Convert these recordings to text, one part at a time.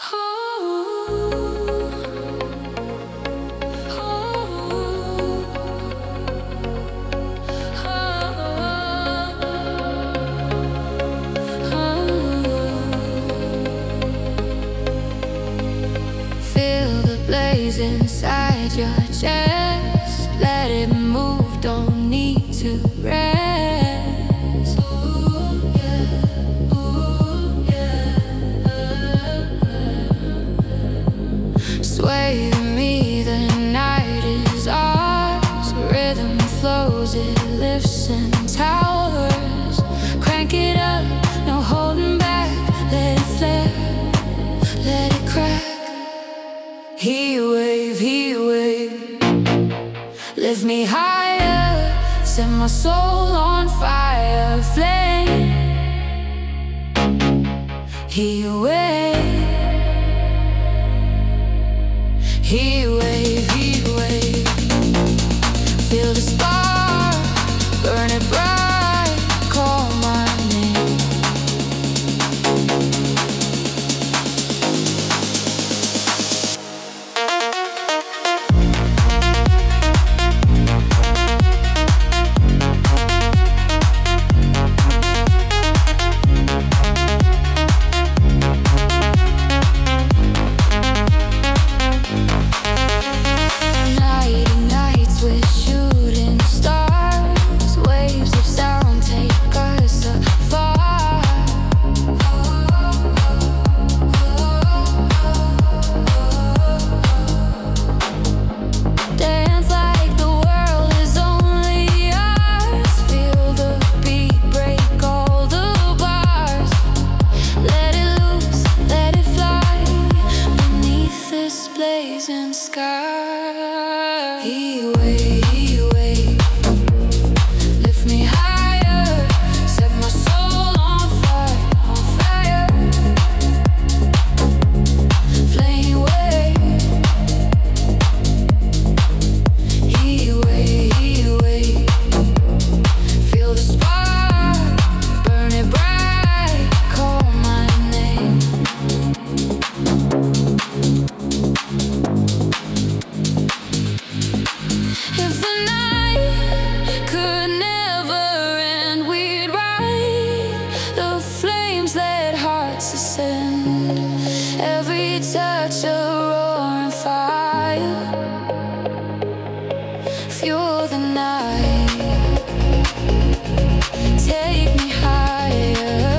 Feel the blaze inside your chest. Let it move, don't need to rest. Ooh, yeah. Ooh, yeah. Sway with me, the night is ours. Rhythm flows, it lifts and towers. Crank it up, no holding back. Let it flare, let it crack. Heat wave, lift me higher, set my soul on fire, flame. Heat wave, feel the spark, burn it bright, call my name. Blazing sky. Heat wave, lift me higher, set my soul on fire, flame wave. Heat wave, feel the spark, burn it bright, call my name. If the night could never end, we'd ride the flames, let hearts ascend. Every touch a roaring fire, fuel the night, take me higher.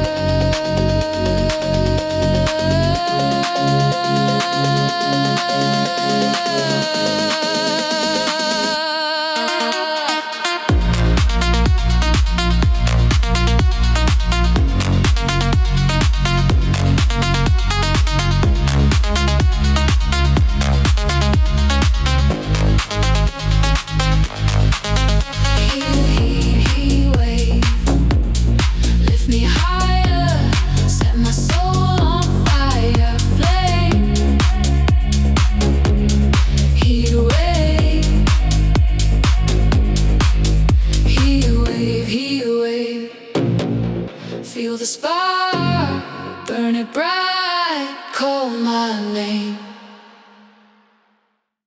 Feel the spark, burn it bright, call my name.